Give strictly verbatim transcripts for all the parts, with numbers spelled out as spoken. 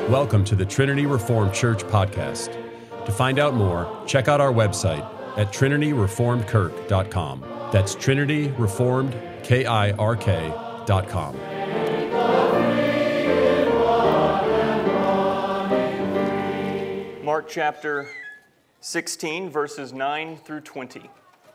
Welcome to the Trinity Reformed Church podcast. To find out more, check out our website at trinity reformed kirk dot com. That's Trinity Reformed, K I R K dot com. Mark chapter sixteen, verses nine through twenty.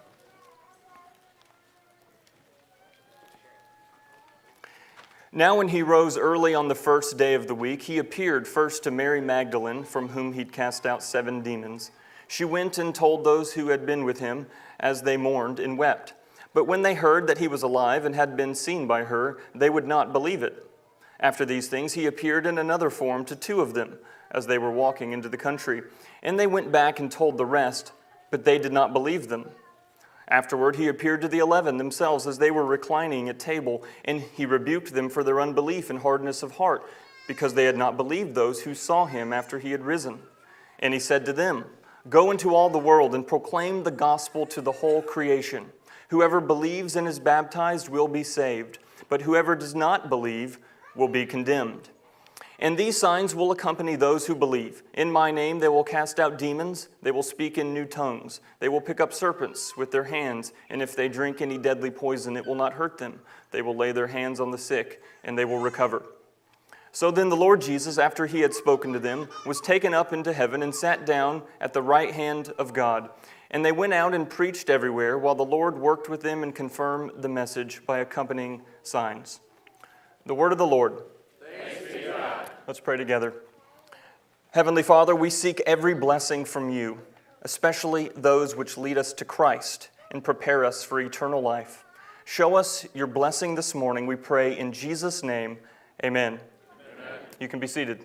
Now when he rose early on the first day of the week, he appeared first to Mary Magdalene, from whom he'd cast out seven demons. She went and told those who had been with him, as they mourned and wept. But when they heard that he was alive and had been seen by her, they would not believe it. After these things, he appeared in another form to two of them, as they were walking into the country. And they went back and told the rest, but they did not believe them. Afterward, he appeared to the eleven themselves as they were reclining at table, and he rebuked them for their unbelief and hardness of heart, because they had not believed those who saw him after he had risen. And he said to them, "Go into all the world and proclaim the gospel to the whole creation. Whoever believes and is baptized will be saved, but whoever does not believe will be condemned. And these signs will accompany those who believe. In my name they will cast out demons, they will speak in new tongues, they will pick up serpents with their hands, and if they drink any deadly poison, it will not hurt them. They will lay their hands on the sick, and they will recover." So then the Lord Jesus, after he had spoken to them, was taken up into heaven and sat down at the right hand of God. And they went out and preached everywhere, while the Lord worked with them and confirmed the message by accompanying signs. The word of the Lord. Thanks be to God. Let's pray together. Heavenly Father, we seek every blessing from you, especially those which lead us to Christ and prepare us for eternal life. Show us your blessing this morning, we pray in Jesus' name. Amen. Amen. You can be seated.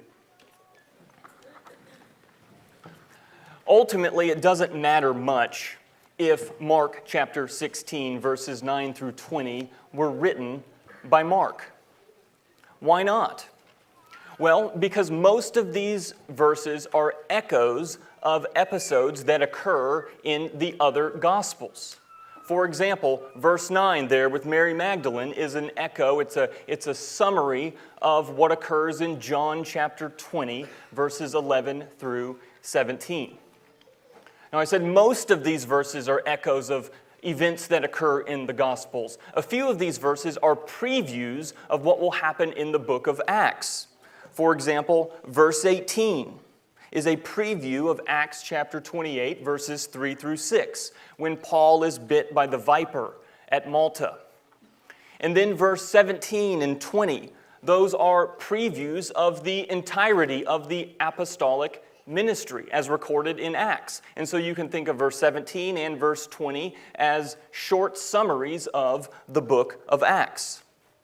Ultimately, it doesn't matter much if Mark chapter sixteen, verses nine through twenty were written by Mark. Why not? Well, because most of these verses are echoes of episodes that occur in the other Gospels. For example, verse nine there with Mary Magdalene is an echo, it's a, it's a summary of what occurs in John chapter twenty, verses eleven through seventeen. Now, I said most of these verses are echoes of events that occur in the Gospels. A few of these verses are previews of what will happen in the book of Acts. For example, verse eighteen is a preview of Acts chapter twenty-eight, verses three through six, when Paul is bit by the viper at Malta. And then verse seventeen and twenty, those are previews of the entirety of the apostolic ministry as recorded in Acts. And so you can think of verse seventeen and verse twenty as short summaries of the book of Acts.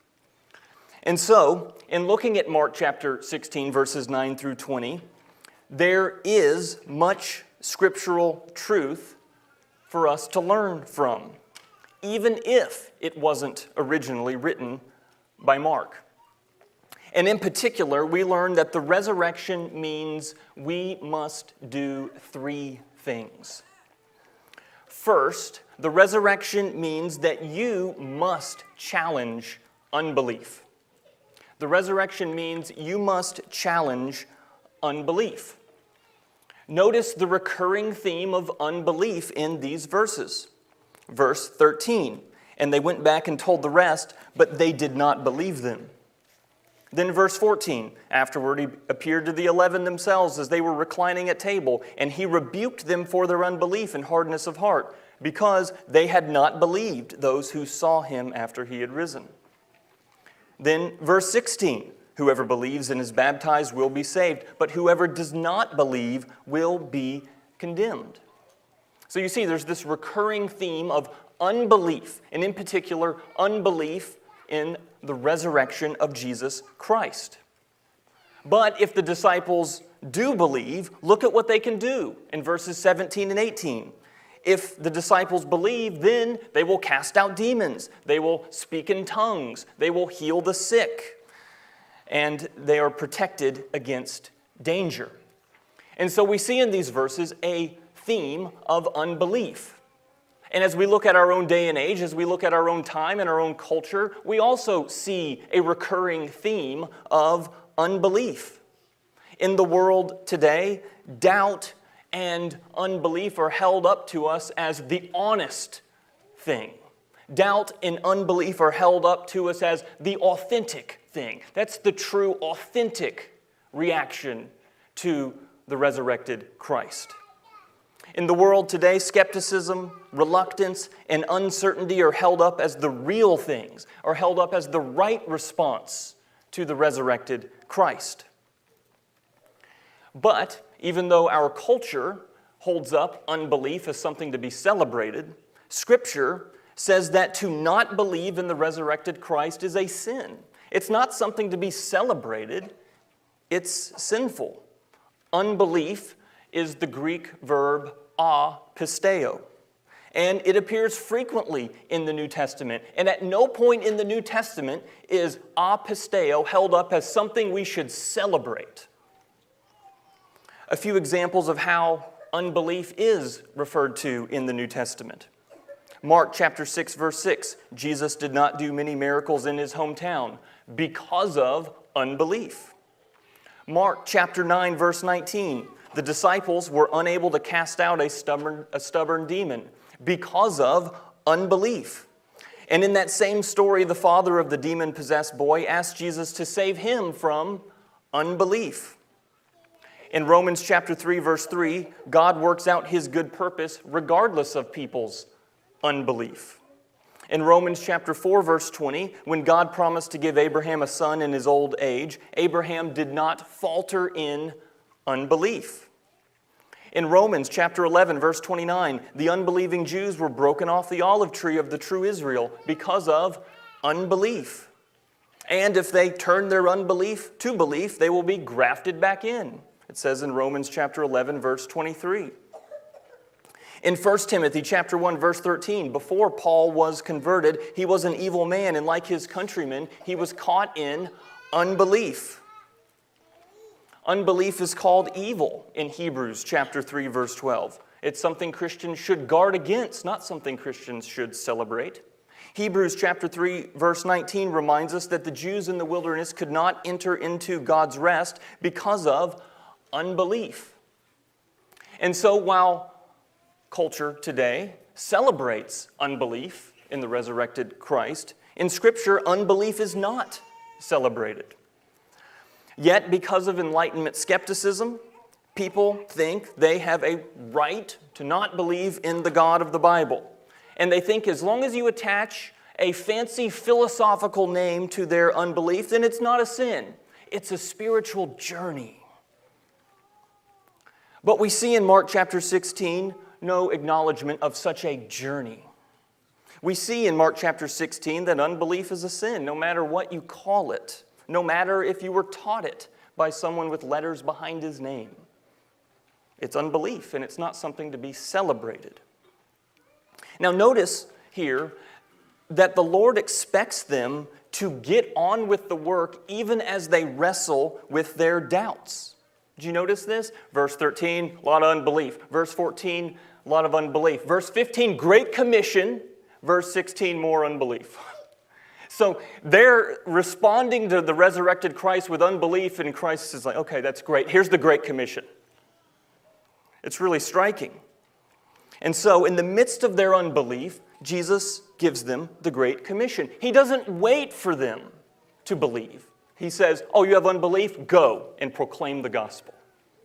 And so, in looking at Mark chapter sixteen, verses nine through twenty, there is much scriptural truth for us to learn from, even if it wasn't originally written by Mark. And in particular, we learn that the resurrection means we must do three things. First, the resurrection means that you must challenge unbelief. The resurrection means you must challenge unbelief. Notice the recurring theme of unbelief in these verses. Verse thirteen, and they went back and told the rest, but they did not believe them. Then verse fourteen, afterward he appeared to the eleven themselves as they were reclining at table, and he rebuked them for their unbelief and hardness of heart, because they had not believed those who saw him after he had risen. Then verse sixteen, whoever believes and is baptized will be saved, but whoever does not believe will be condemned. So you see, there's this recurring theme of unbelief, and in particular, unbelief in the resurrection of Jesus Christ. But if the disciples do believe, look at what they can do in verses seventeen and eighteen. If the disciples believe, then they will cast out demons, they will speak in tongues, they will heal the sick, and they are protected against danger. And so we see in these verses a theme of unbelief. And as we look at our own day and age, as we look at our own time and our own culture, we also see a recurring theme of unbelief. In the world today, doubt and unbelief are held up to us as the honest thing. Doubt and unbelief are held up to us as the authentic thing. That's the true, authentic reaction to the resurrected Christ. In the world today, skepticism, reluctance, and uncertainty are held up as the real things, are held up as the right response to the resurrected Christ. But even though our culture holds up unbelief as something to be celebrated, Scripture says that to not believe in the resurrected Christ is a sin. It's not something to be celebrated, it's sinful. Unbelief is the Greek verb apisteo, and it appears frequently in the New Testament. And at no point in the New Testament is apisteo held up as something we should celebrate. A few examples of how unbelief is referred to in the New Testament. Mark chapter six, verse six, Jesus did not do many miracles in his hometown because of unbelief. Mark chapter nine, verse nineteen, the disciples were unable to cast out a stubborn, a stubborn demon because of unbelief. And in that same story, the father of the demon-possessed boy asked Jesus to save him from unbelief. In Romans chapter three, verse three, God works out his good purpose regardless of people's unbelief. In Romans chapter four, verse twenty, when God promised to give Abraham a son in his old age, Abraham did not falter in unbelief. In Romans chapter eleven, verse twenty-nine, the unbelieving Jews were broken off the olive tree of the true Israel because of unbelief. And if they turn their unbelief to belief, they will be grafted back in. It says in Romans chapter eleven, verse twenty-three. In First Timothy chapter one, verse thirteen, before Paul was converted, he was an evil man, and like his countrymen, he was caught in unbelief. Unbelief is called evil in Hebrews chapter three, verse twelve. It's something Christians should guard against, not something Christians should celebrate. Hebrews chapter three, verse nineteen reminds us that the Jews in the wilderness could not enter into God's rest because of unbelief. And so while culture today celebrates unbelief in the resurrected Christ, in Scripture, unbelief is not celebrated. Yet, because of Enlightenment skepticism, people think they have a right to not believe in the God of the Bible. And they think as long as you attach a fancy philosophical name to their unbelief, then it's not a sin. It's a spiritual journey. But we see in Mark chapter sixteen no acknowledgement of such a journey. We see in Mark chapter sixteen that unbelief is a sin, no matter what you call it, no matter if you were taught it by someone with letters behind his name. It's unbelief, and it's not something to be celebrated. Now notice here that the Lord expects them to get on with the work even as they wrestle with their doubts. Did you notice this? Verse thirteen, a lot of unbelief. Verse fourteen, a lot of unbelief. Verse fifteen, great commission. Verse sixteen, more unbelief. So they're responding to the resurrected Christ with unbelief, and Christ is like, okay, that's great. Here's the Great Commission. It's really striking. And so in the midst of their unbelief, Jesus gives them the Great Commission. He doesn't wait for them to believe. He says, oh, you have unbelief? Go and proclaim the gospel.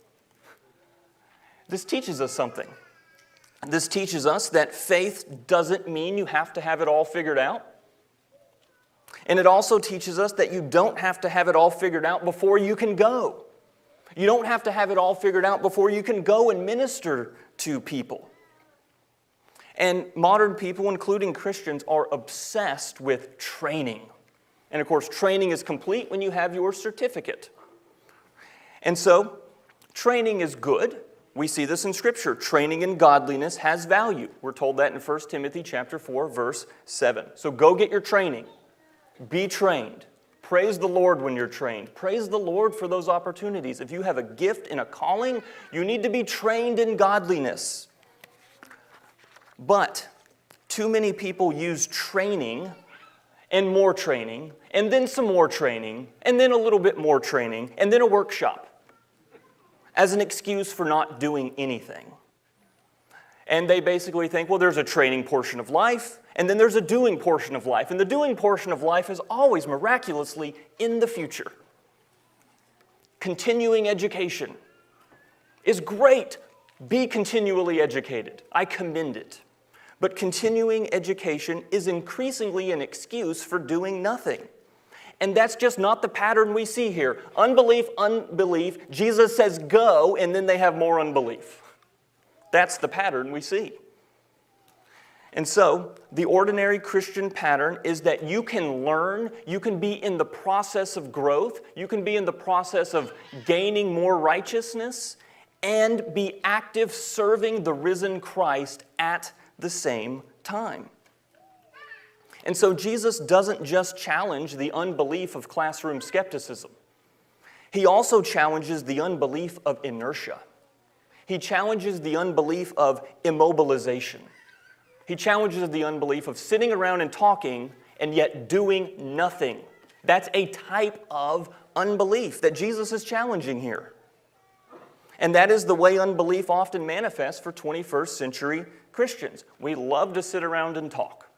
This teaches us something. This teaches us that faith doesn't mean you have to have it all figured out. And it also teaches us that you don't have to have it all figured out before you can go. You don't have to have it all figured out before you can go and minister to people. And modern people, including Christians, are obsessed with training. And of course, training is complete when you have your certificate. And so, training is good. We see this in Scripture. Training in godliness has value. We're told that in First Timothy chapter four, verse seven. So go get your training. Be trained. Praise the Lord when you're trained. Praise the Lord for those opportunities. If you have a gift and a calling, you need to be trained in godliness. But too many people use training and more training, and then some more training, and then a little bit more training, and then a workshop. as an excuse for not doing anything. And they basically think, well, there's a training portion of life, and then there's a doing portion of life. And the doing portion of life is always miraculously in the future. Continuing education is great. Be continually educated. I commend it. But continuing education is increasingly an excuse for doing nothing. And that's just not the pattern we see here. Unbelief, unbelief. Jesus says go, and then they have more unbelief. That's the pattern we see. And so, the ordinary Christian pattern is that you can learn, you can be in the process of growth, you can be in the process of gaining more righteousness, and be active serving the risen Christ at the same time. And so Jesus doesn't just challenge the unbelief of classroom skepticism. He also challenges the unbelief of inertia. He challenges the unbelief of immobilization. He challenges the unbelief of sitting around and talking and yet doing nothing. That's a type of unbelief that Jesus is challenging here. And that is the way unbelief often manifests for twenty-first century Christians. We love to sit around and talk.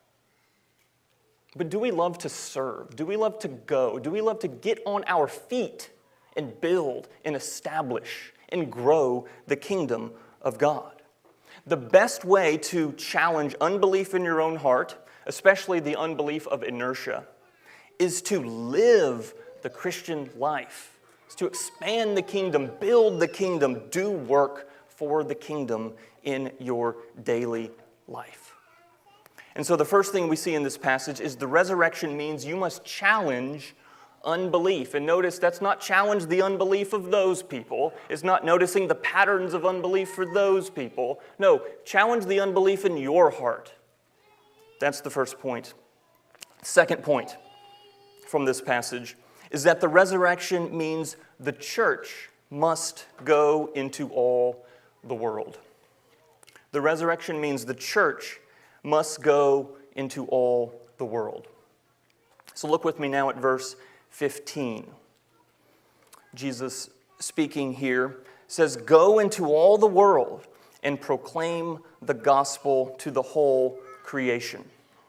But do we love to serve? Do we love to go? Do we love to get on our feet and build and establish and grow the kingdom of God? The best way to challenge unbelief in your own heart, especially the unbelief of inertia, is to live the Christian life. It's to expand the kingdom, build the kingdom, do work for the kingdom in your daily life. And so the first thing we see in this passage is the resurrection means you must challenge unbelief. And notice that's not challenge the unbelief of those people. It's not noticing the patterns of unbelief for those people. No, challenge the unbelief in your heart. That's the first point. Second point from this passage is that the resurrection means the church must go into all the world. The resurrection means the church must go into all the world. So look with me now at verse fifteen. Jesus speaking here says, "Go into all the world and proclaim the gospel to the whole creation."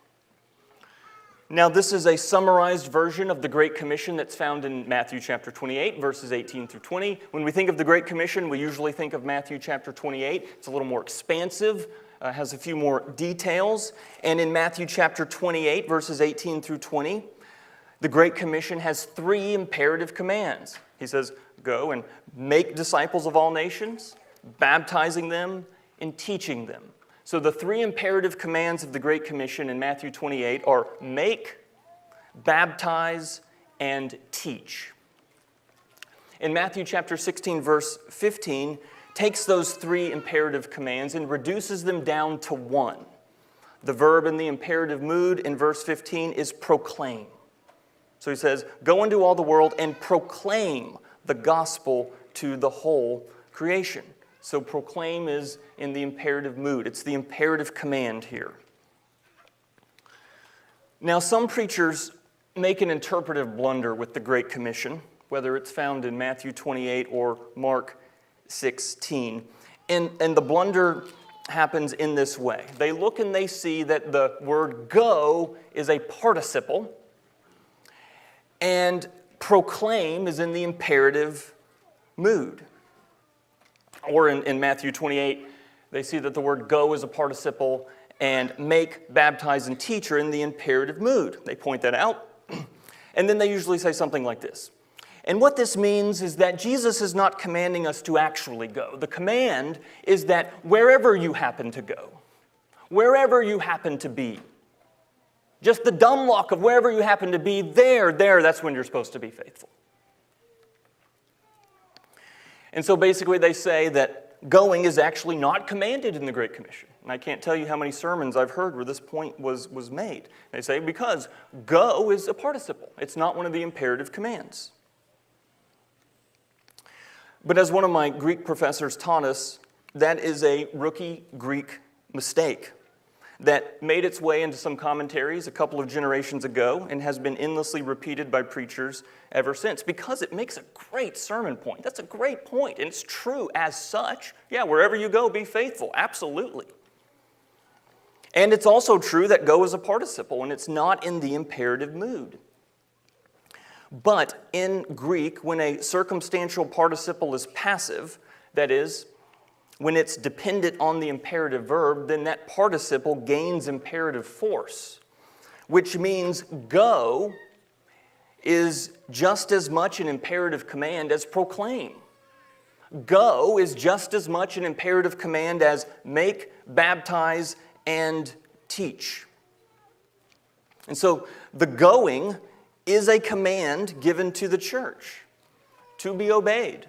Now, this is a summarized version of the Great Commission that's found in Matthew chapter twenty-eight, verses eighteen through twenty. When we think of the Great Commission, we usually think of Matthew chapter twenty-eight. It's a little more expansive, uh, has a few more details. And in Matthew chapter twenty-eight, verses eighteen through twenty, the Great Commission has three imperative commands. He says, go and make disciples of all nations, baptizing them and teaching them. So the three imperative commands of the Great Commission in Matthew twenty-eight are make, baptize, and teach. In Matthew chapter sixteen, verse fifteen, takes those three imperative commands and reduces them down to one. The verb in the imperative mood in verse fifteen is proclaim. So he says, go into all the world and proclaim the gospel to the whole creation. So proclaim is in the imperative mood. It's the imperative command here. Now, some preachers make an interpretive blunder with the Great Commission, whether it's found in Matthew twenty-eight or Mark sixteen. And, and the blunder happens in this way. They look and they see that the word go is a participle, and proclaim is in the imperative mood. Or in, in Matthew twenty-eight, they see that the word go is a participle and make, baptize, and teach are in the imperative mood. They point that out. And then they usually say something like this. And what this means is that Jesus is not commanding us to actually go. The command is that wherever you happen to go, wherever you happen to be, just the dumb luck of wherever you happen to be, there, there, that's when you're supposed to be faithful. And so basically they say that going is actually not commanded in the Great Commission. And I can't tell you how many sermons I've heard where this point was, was made. They say because go is a participle. It's not one of the imperative commands. But as one of my Greek professors taught us, that is a rookie Greek mistake. that made its way into some commentaries a couple of generations ago and has been endlessly repeated by preachers ever since because it makes a great sermon point. That's a great point, and it's true as such. Yeah, wherever you go, be faithful. Absolutely. And it's also true that go is a participle, and it's not in the imperative mood. But in Greek, when a circumstantial participle is passive, that is, when it's dependent on the imperative verb, then that participle gains imperative force, which means go is just as much an imperative command as proclaim. Go is just as much an imperative command as make, baptize, and teach. And so the going is a command given to the church to be obeyed.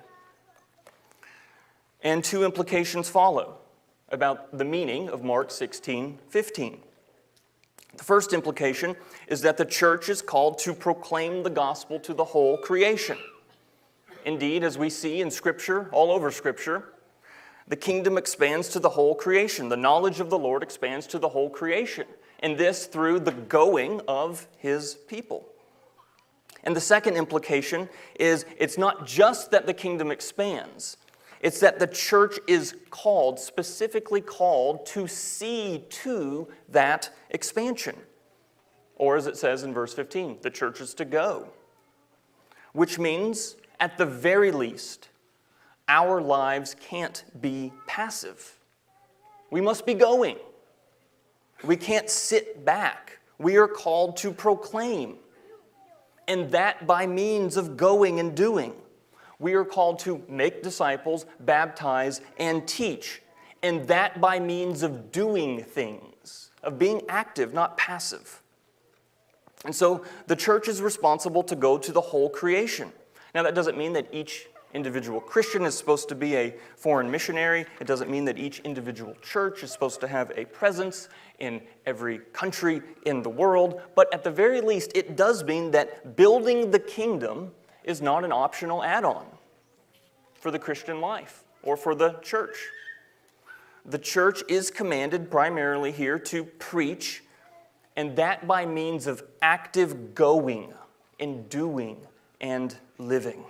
And two implications follow about the meaning of Mark sixteen fifteen. The first implication is that the church is called to proclaim the gospel to the whole creation. Indeed, as we see in Scripture, all over Scripture, the kingdom expands to the whole creation. The knowledge of the Lord expands to the whole creation, and this through the going of His people. And the second implication is it's not just that the kingdom expands, it's that the church is called, specifically called, to see to that expansion. Or as it says in verse fifteen, the church is to go. Which means, at the very least, our lives can't be passive. We must be going. We can't sit back. We are called to proclaim. And that by means of going and doing. We are called to make disciples, baptize, and teach. And that by means of doing things, of being active, not passive. And so the church is responsible to go to the whole creation. Now that doesn't mean that each individual Christian is supposed to be a foreign missionary. It doesn't mean that each individual church is supposed to have a presence in every country in the world. But at the very least, it does mean that building the kingdom is not an optional add-on for the Christian life or for the church. The church is commanded primarily here to preach, and that by means of active going and doing and living.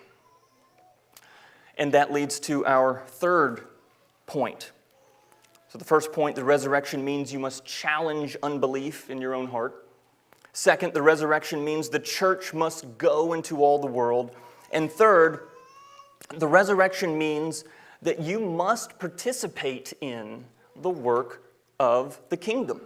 And that leads to our third point. So the first point, the resurrection means you must challenge unbelief in your own heart. Second, the resurrection means the church must go into all the world. And third, the resurrection means that you must participate in the work of the kingdom.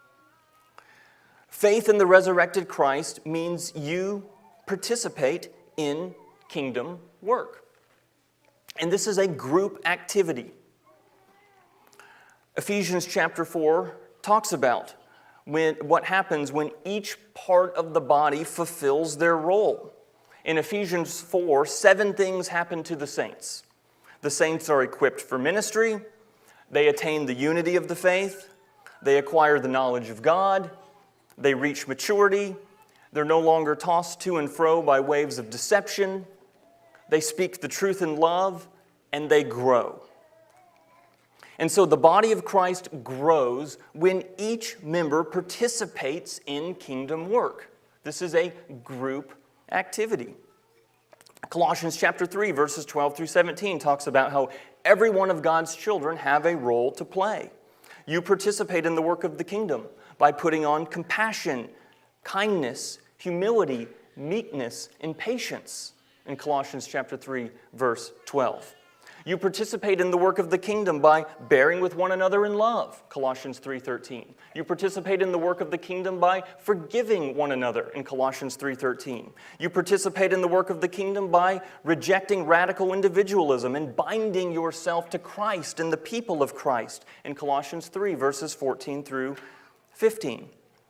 Faith in the resurrected Christ means you participate in kingdom work. And this is a group activity. Ephesians chapter four talks about when, what happens when each part of the body fulfills their role. In Ephesians four, seven things happen to the saints. The saints are equipped for ministry, they attain the unity of the faith, they acquire the knowledge of God, they reach maturity, they're no longer tossed to and fro by waves of deception, they speak the truth in love, and they grow. And so the body of Christ grows when each member participates in kingdom work. This is a group activity. Colossians chapter three, verses twelve through seventeen talks about how every one of God's children have a role to play. You participate in the work of the kingdom by putting on compassion, kindness, humility, meekness, and patience in Colossians chapter three, verse twelve. You participate in the work of the kingdom by bearing with one another in love, Colossians three thirteen. You participate in the work of the kingdom by forgiving one another, in Colossians three thirteen. You participate in the work of the kingdom by rejecting radical individualism and binding yourself to Christ and the people of Christ, in Colossians three, verses fourteen through fifteen.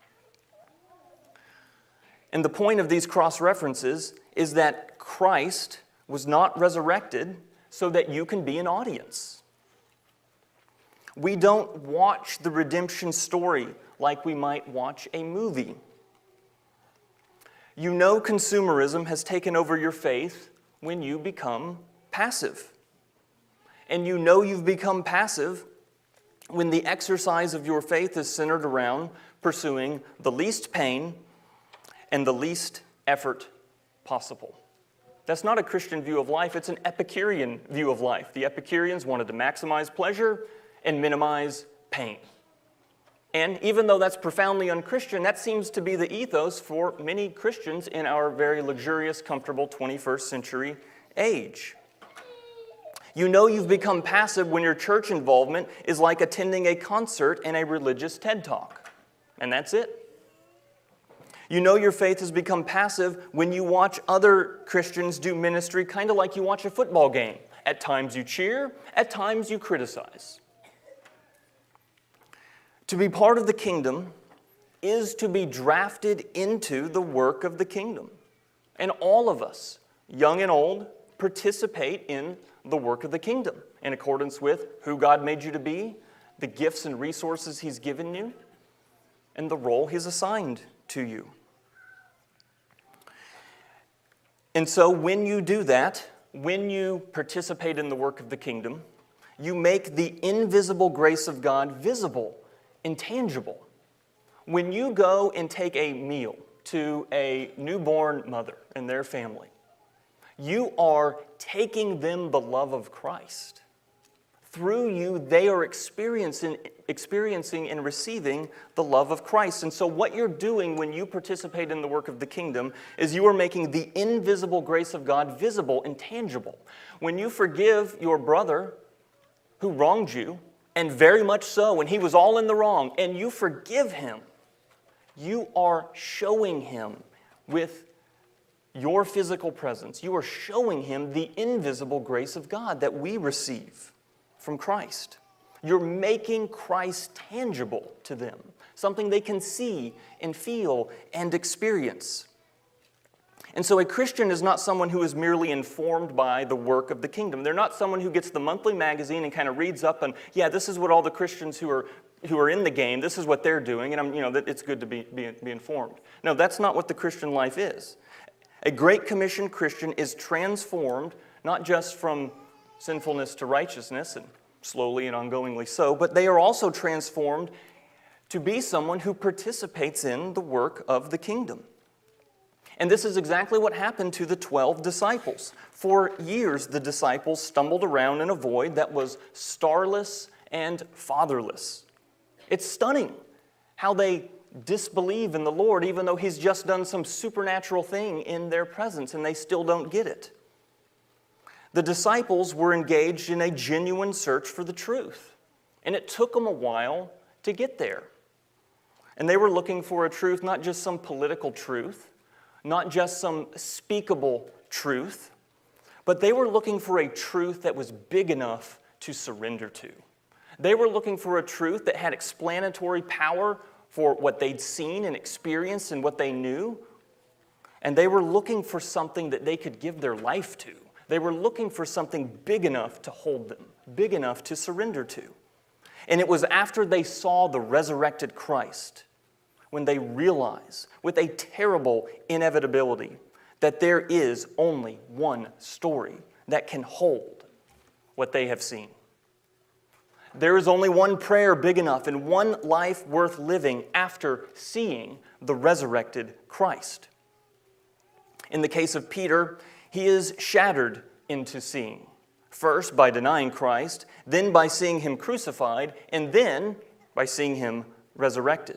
And the point of these cross-references is that Christ was not resurrected so that you can be an audience. We don't watch the redemption story like we might watch a movie. You know consumerism has taken over your faith when you become passive. And you know you've become passive when the exercise of your faith is centered around pursuing the least pain and the least effort possible. That's not a Christian view of life, it's an Epicurean view of life. The Epicureans wanted to maximize pleasure and minimize pain. And even though that's profoundly unchristian, that seems to be the ethos for many Christians in our very luxurious, comfortable twenty-first century age. You know you've become passive when your church involvement is like attending a concert and a religious TED Talk. And that's it. You know your faith has become passive when you watch other Christians do ministry kind of like you watch a football game. At times you cheer, at times you criticize. To be part of the kingdom is to be drafted into the work of the kingdom. And all of us, young and old, participate in the work of the kingdom in accordance with who God made you to be, the gifts and resources He's given you, and the role He's assigned to you. And so when you do that, when you participate in the work of the kingdom, you make the invisible grace of God visible and tangible. When you go and take a meal to a newborn mother and their family, you are taking them the love of Christ. Through you, they are experiencing, experiencing and receiving the love of Christ. And so what you're doing when you participate in the work of the kingdom is you are making the invisible grace of God visible and tangible. When you forgive your brother who wronged you, and very much so when he was all in the wrong, and you forgive him, you are showing him with your physical presence. You are showing him the invisible grace of God that we receive from Christ. You're making Christ tangible to them, something they can see and feel and experience. And so a Christian is not someone who is merely informed by the work of the kingdom. They're not someone who gets the monthly magazine and kind of reads up on, yeah, this is what all the Christians who are who are in the game, this is what they're doing, and I'm, you know, that it's good to be, be, be informed. No, that's not what the Christian life is. A Great Commission Christian is transformed not just from sinfulness to righteousness, and slowly and ongoingly so, but they are also transformed to be someone who participates in the work of the kingdom. And this is exactly what happened to the twelve disciples. For years, the disciples stumbled around in a void that was starless and fatherless. It's stunning how they disbelieve in the Lord even though He's just done some supernatural thing in their presence, and they still don't get it. The disciples were engaged in a genuine search for the truth, and it took them a while to get there. And they were looking for a truth, not just some political truth, not just some speakable truth, but they were looking for a truth that was big enough to surrender to. They were looking for a truth that had explanatory power for what they'd seen and experienced and what they knew. And they were looking for something that they could give their life to. They were looking for something big enough to hold them, big enough to surrender to. And it was after they saw the resurrected Christ, when they realized with a terrible inevitability that there is only one story that can hold what they have seen. There is only one prayer big enough and one life worth living after seeing the resurrected Christ. In the case of Peter, he is shattered into seeing. First by denying Christ, then by seeing Him crucified, and then by seeing Him resurrected.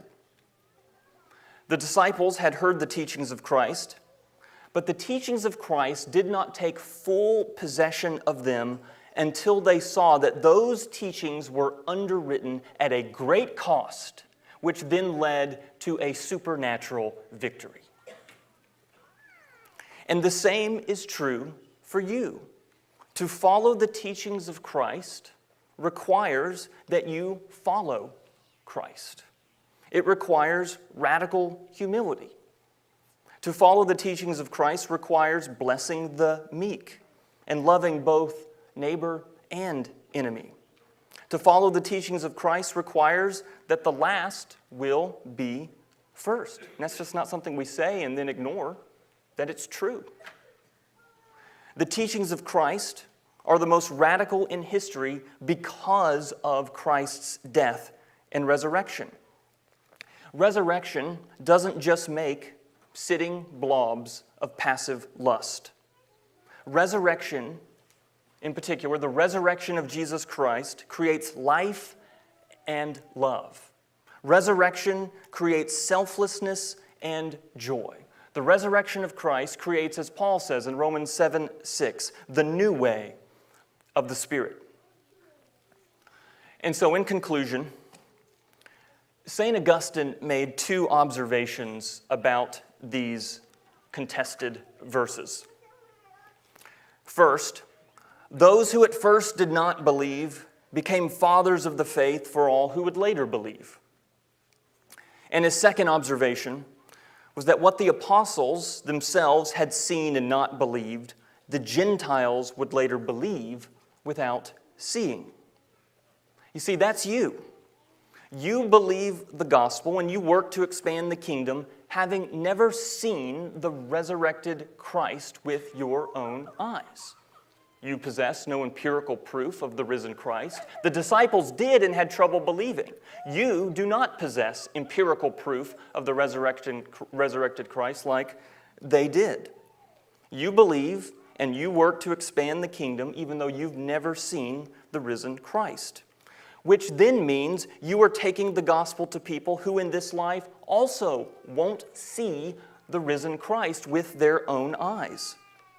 The disciples had heard the teachings of Christ, but the teachings of Christ did not take full possession of them until they saw that those teachings were underwritten at a great cost, which then led to a supernatural victory. And the same is true for you. To follow the teachings of Christ requires that you follow Christ. It requires radical humility. To follow the teachings of Christ requires blessing the meek and loving both neighbor and enemy. To follow the teachings of Christ requires that the last will be first. And that's just not something we say and then ignore, that it's true. The teachings of Christ are the most radical in history because of Christ's death and resurrection. Resurrection doesn't just make sitting blobs of passive lust. Resurrection, in particular, the resurrection of Jesus Christ, creates life and love. Resurrection creates selflessness and joy. The resurrection of Christ creates, as Paul says in Romans seven six, the new way of the Spirit. And so, in conclusion, Saint Augustine made two observations about these contested verses. First, those who at first did not believe became fathers of the faith for all who would later believe. And his second observation was that what the apostles themselves had seen and not believed, the Gentiles would later believe without seeing. You see, that's you. You believe the gospel and you work to expand the kingdom, having never seen the resurrected Christ with your own eyes. You possess no empirical proof of the risen Christ. The disciples did and had trouble believing. You do not possess empirical proof of the resurrection, resurrected Christ like they did. You believe and you work to expand the kingdom even though you've never seen the risen Christ. Which then means you are taking the gospel to people who in this life also won't see the risen Christ with their own eyes.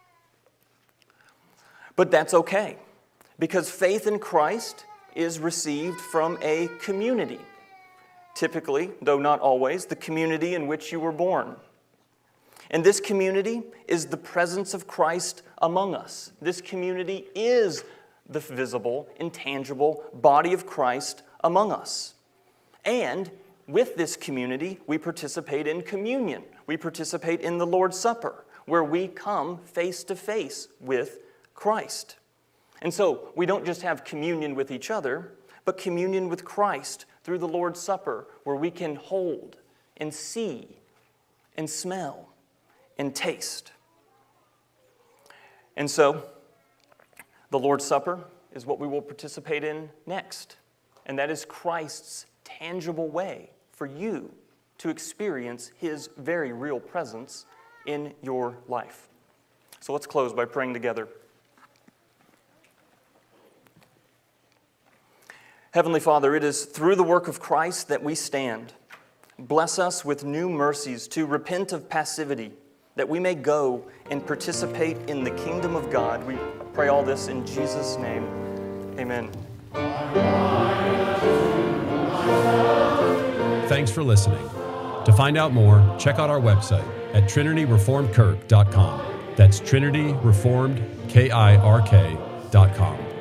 But that's okay, because faith in Christ is received from a community. Typically, though not always, the community in which you were born. And this community is the presence of Christ among us. This community is the visible, intangible body of Christ among us. And with this community, we participate in communion. We participate in the Lord's Supper, where we come face to face with Christ. And so we don't just have communion with each other, but communion with Christ through the Lord's Supper, where we can hold and see and smell and taste. And so the Lord's Supper is what we will participate in next, and that is Christ's tangible way for you to experience His very real presence in your life. So let's close by praying together. Heavenly Father, it is through the work of Christ that we stand. Bless us with new mercies to repent of passivity, that we may go and participate in the kingdom of God. We pray all this in Jesus' name. Amen. Thanks for listening. To find out more, check out our website at trinity reformed kirk dot com. That's Trinity Reformed Kirk dot com.